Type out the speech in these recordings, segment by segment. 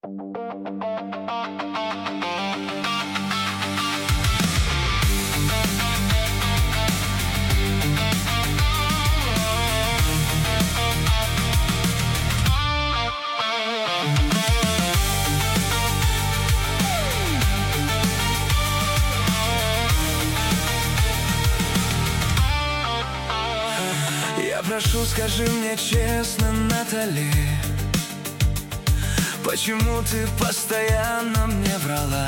Я прошу, скажи мне честно, Натали, почему ты постоянно мне врала?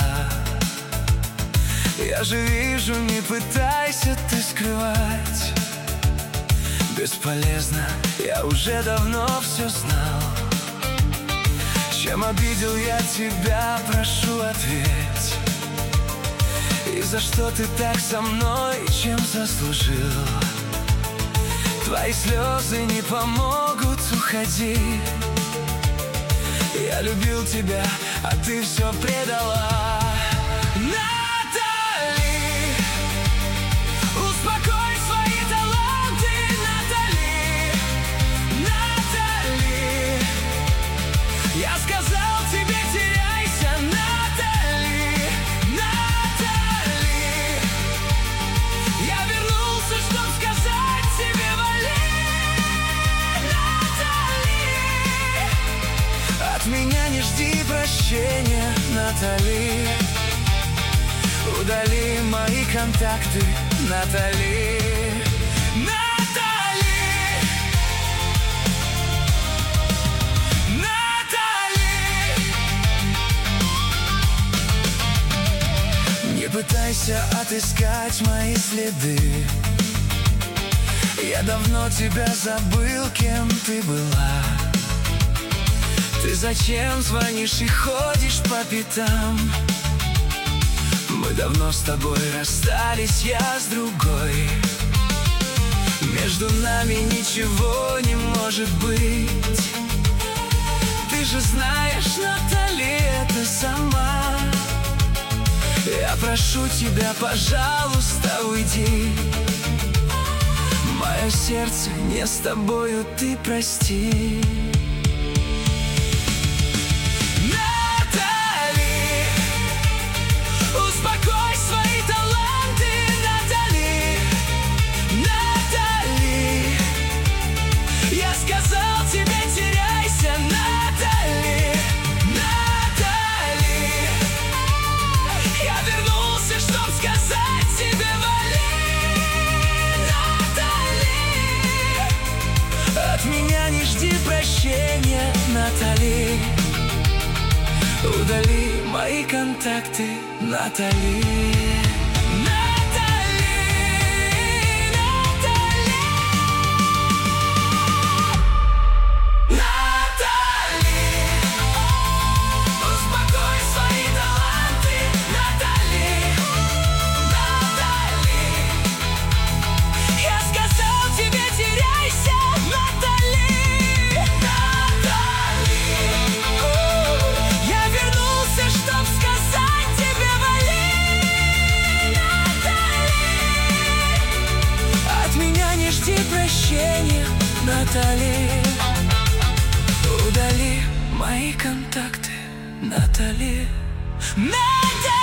Я же вижу, не пытайся ты скрывать. Бесполезно, я уже давно все знал. Чем обидел я тебя, прошу, ответь. И за что ты так со мной, чем заслужил? Твои слезы не помогут, уходи. Я любил тебя, а ты все предала. Натали, успокой свои таланты, Натали. Натали, я сказал тебе, теряйся, Натали. Натали, я вернулся, чтоб сказать тебе, от меня не жди прощения, Натали. Удали мои контакты, Натали. Натали, Натали, не пытайся отыскать мои следы. Я давно тебя забыл, кем ты была. Ты зачем звонишь и ходишь по пятам? Мы давно с тобой расстались, я с другой. Между нами ничего не может быть. Ты же знаешь, Натали, это сама. Я прошу тебя, пожалуйста, уйди. Мое сердце не с тобою, ты прости. Успокой свои таланты, Натали. Натали, я сказал тебе, теряйся, Натали. Натали, я вернулся, чтоб сказать тебе, вали. Натали, от меня не жди прощения, Натали. Удали мои контакты, Натали. Натали, удали мои контакты, Натали. Натали.